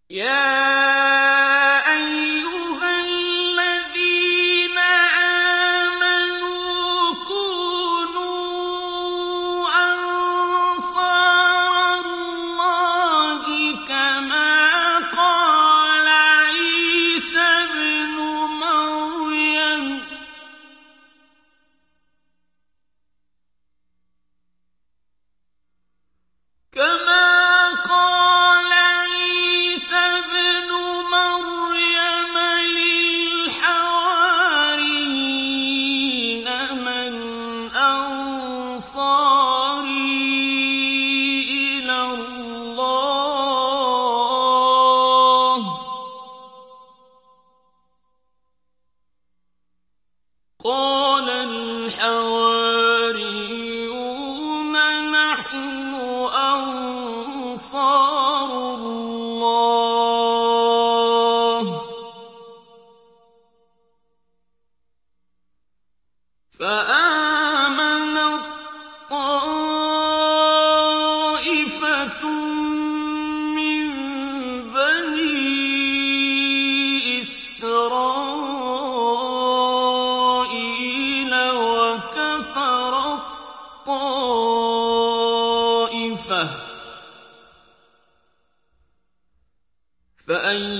يا أيها الذين آمنوا كونوا أنصار الله كما قال عيسى ابن مريم للحواريين من أنصاري إلى الله قال الحواريون نحن أنصار الله فآمنت طائفة من بني إسرائيل وكفرت طائفة فأيدنا